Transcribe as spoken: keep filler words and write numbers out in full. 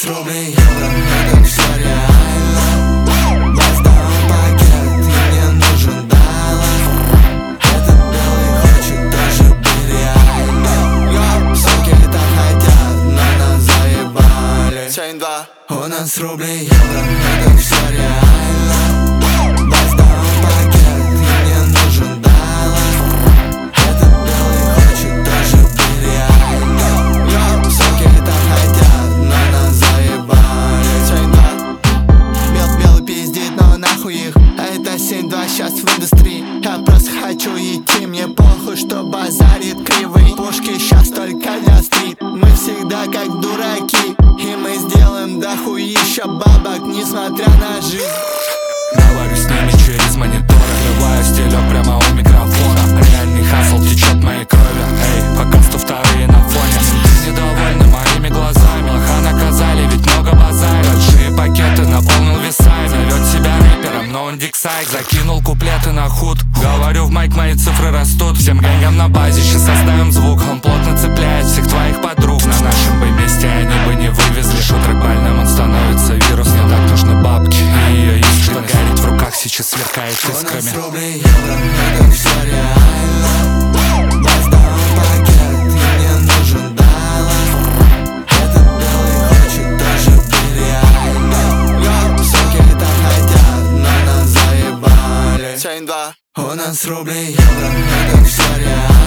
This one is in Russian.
нас рубли, евро, это все реально. Доставай пакет, и мне нужен доллар. Этот белый хочет тоже быть реальным. Суки так хотят, но нас заебали. семь-два. У нас рубли, евро, это все реально. Доставай пакет, и мне нужен доллар. Этот белый хочет тоже быть реальным. Суки так хотят, но нас заебали. семь-два. Бел, белый пиздит, но нахуй их. Это семь-два сейчас в индустрии. Я просто хочу идти, мне похуй, что базарит кривый. Пушки сейчас только для стрит. Мы всегда как дураки, и мы сделаем дохуища бабок, несмотря на жизнь. Говорю с ними через монитор, отливаю стилек прямо у микрофона. Реальный хасл течет в моей крови. Эй, пока сто вторые на фоне. Ты недовольны моими глазами. Лоха наказали, ведь много базарит. Большие пакеты наполнил весами. Зовет себя рэпером, но он диксайк. Закинул куплеты на худ. Говорю в майк, мои цифры растут. Всем гэнгам на базе, сейчас составим звук. Он плотно цепляет всех твоих подруг. На нашем бы месте они бы не вывезли. Шутры больным, он становится вирус. Мне так нужны бабки и ее искренность. Горит в руках, сейчас сверкает искрами. У нас рубли, евро, это все реально. Доставай пакет, и мне нужен доллар. Этот белый хочет тоже быть реальным. Суки так хотят, но нас заебали. семь-два. У нас рубли, евро, это все реально.